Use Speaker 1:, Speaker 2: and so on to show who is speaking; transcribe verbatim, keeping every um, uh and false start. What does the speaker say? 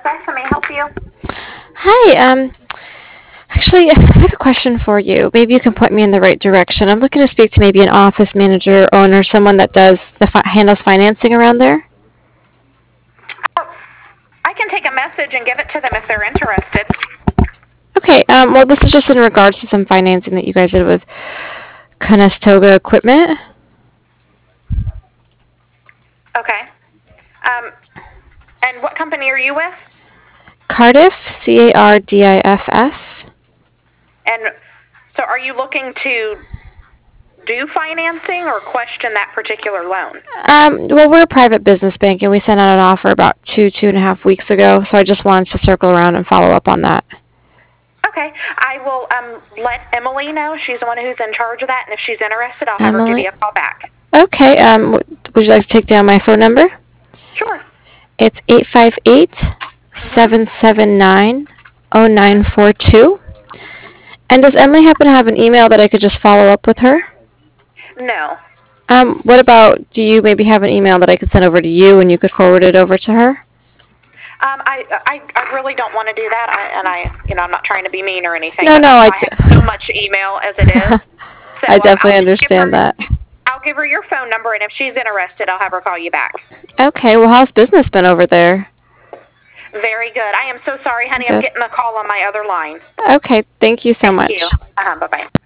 Speaker 1: S. How may I help you?
Speaker 2: Hi, um, actually, I have a question for you. Maybe you can point me in the right direction. I'm looking to speak to maybe an office manager, owner, someone that does the fi- handles financing around there.
Speaker 1: I can take a message and give it to them if they're interested.
Speaker 2: Okay, um, well, this is just in regards to some financing that you guys did with Conestoga Equipment.
Speaker 1: Okay. Um, and what company are you with?
Speaker 2: Cardiff, C A R D I F F.
Speaker 1: And so are you looking to do financing or question that particular loan?
Speaker 2: Um, well, we're a private business bank, and we sent out an offer about two, two and a half weeks ago, so I just wanted to circle around and follow up on that.
Speaker 1: Okay. I will um, let Emily know. She's the one who's in charge of that, and if she's interested, I'll have her give
Speaker 2: Emily?
Speaker 1: you a call back.
Speaker 2: Okay, um, w- would you like to take down my phone number?
Speaker 1: Sure.
Speaker 2: It's eight five eight, seven seven nine, zero nine four two. And does Emily happen to have an email that I could just follow up with her?
Speaker 1: No.
Speaker 2: Um, what about, do you maybe have an email that I could send over to you and you could forward it over to her?
Speaker 1: Um, I, I, I really don't want to do that, I, and I, you know, I'm not trying to be mean or anything.
Speaker 2: No,
Speaker 1: but
Speaker 2: no, I,
Speaker 1: I have so much email as it is. So
Speaker 2: I
Speaker 1: um,
Speaker 2: definitely
Speaker 1: I'll just give her-
Speaker 2: understand that.
Speaker 1: I'll give her your phone number, and if she's interested, I'll have her call you back.
Speaker 2: Okay, well, how's business been over there?
Speaker 1: Very good. I am so sorry, honey.
Speaker 2: Good.
Speaker 1: I'm getting a call on my other line.
Speaker 2: Okay, thank you so
Speaker 1: Thank
Speaker 2: much.
Speaker 1: you. Uh-huh, bye-bye.